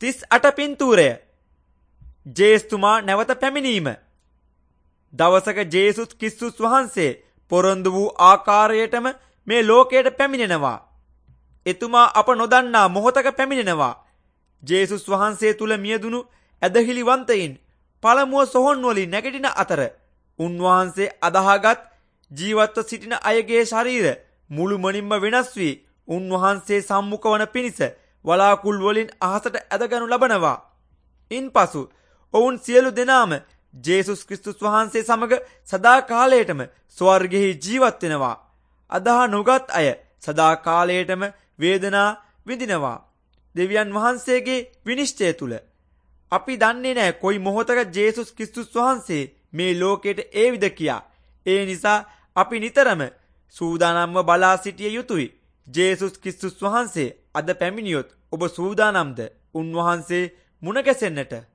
38 පින්තූරය. ජේස්තුමා නැවත පැමිණීම. දවසක ජේසුස් ක්‍රිස්තුස් වහන්සේ පොරොන්දු වූ ආකාරයටම මේ ලෝකයට පැමිණෙනවා. එතුමා අප නොදන්නා මොහොතක පැමිණෙනවා. ජේසුස් වහන්සේ තුල මියදුණු ඇදහිලිවන්තයින් පළමුව සොහොන් වලින් නැගිටින අතර උන්වහන්සේ අදහාගත් ජීවත්ව සිටින අයගේ ශරීර මුළුමනින්ම වෙනස් වී උන්වහන්සේ සම්මුඛ වන පිණිස වලාකුළු වලින් අහසට ඇදගනු ලබනවා. ඉන්පසු ඔවුන් සියලු දෙනාම ජේසුස් ක්‍රිස්තුස් වහන්සේ සමග සදා කාලයටම ස්වර්ගෙහි ජීවත් වෙනවා. අදහා නොගත් අය සදා කාලයටම වේදනා විඳිනවා. දෙවියන් වහන්සේගේ විනිශ්චය තුල අපි දන්නේ නැහැ කොයි මොහොතක ජේසුස් ක්‍රිස්තුස් වහන්සේ මේ ලෝකයට ඒවිද කියා. ඒ නිසා අපි නිතරම සූදානම්ව බලා සිටිය යුතුයි. ජේසුස් ක්‍රිස්තුස් වහන්සේ අද පැමිණියොත් ඔබ සූදානම්ද උන්වහන්සේ මුණ ගැසෙන්නට?